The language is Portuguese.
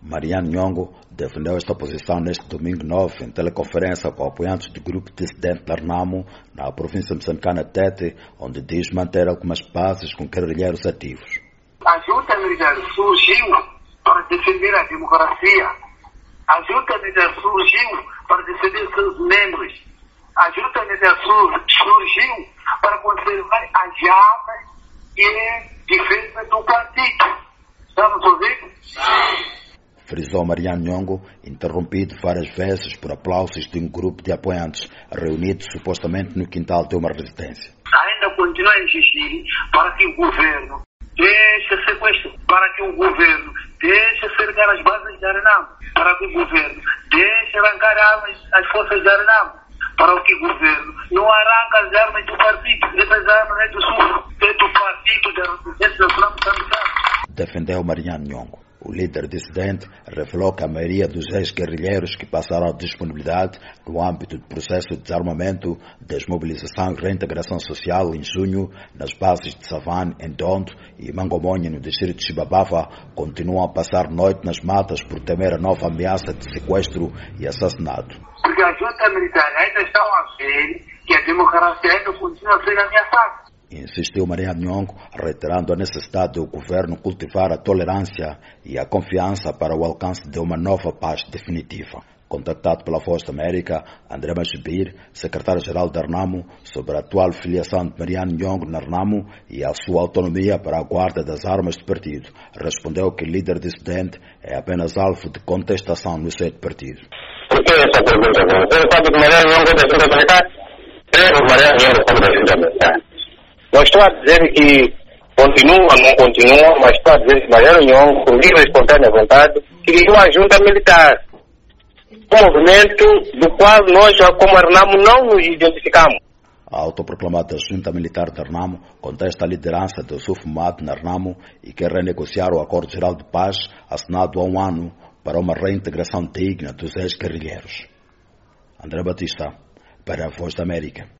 Mariano Nhongo defendeu esta posição neste domingo 9 em teleconferência com apoiantes do grupo dissidente da Renamo na província moçambicana Tete, onde diz manter algumas bases com guerrilheiros ativos. A junta militar surgiu para defender a democracia. A junta militar surgiu para defender seus membros. A junta militar surgiu para conservar as armas e defesa do partido. Estamos ouvindo? Sim. Frisou Mariano Nhongo, interrompido várias vezes por aplausos de um grupo de apoiantes reunidos supostamente no quintal de uma residência. Ainda continua a insistir para que o governo deixe sequestro, para que o governo deixe cercar as bases de Renamo, para que o governo deixe arrancar as forças de Renamo, para que o governo não arranque as armas do partido, essas armas é do Sul, é do partido da Resistência Nacional Moçambicana. Defendeu Mariano Nhongo. O líder dissidente revelou que a maioria dos ex-guerrilheiros que passaram a disponibilidade no âmbito do processo de desarmamento, desmobilização e reintegração social em junho, nas bases de Savane, Ndondo e Mangomonha, no distrito de Xibabava, continuam a passar noite nas matas por temer a nova ameaça de sequestro e assassinato. Porque a junta militar ainda está a ver que a democracia ainda continua a ser ameaçada. Insistiu Mariano Nhongo, reiterando a necessidade do governo cultivar a tolerância e a confiança para o alcance de uma nova paz definitiva. Contactado pela Voz da América, André Machibir, secretário-geral da Renamo, sobre a atual filiação de Mariano Nhongo na Renamo e a sua autonomia para a guarda das armas do partido, respondeu que o líder dissidente é apenas alvo de contestação no seio do partido. Por que essa pergunta? Você sabe que Mariano Nhongo é da junta militar? O Mariano Nhongo é da junta militar. Não estou a dizer que continua, não continua, mas estou a dizer que Mariano Nhongo, por livre e espontânea vontade, criou a junta militar. Um movimento do qual nós, como Renamo, não nos identificamos. A autoproclamada junta militar de Renamo contesta a liderança do Sufumado na Renamo e quer renegociar o Acordo Geral de Paz assinado há um ano para uma reintegração digna dos ex-guerrilheiros. André Batista, para a Voz da América.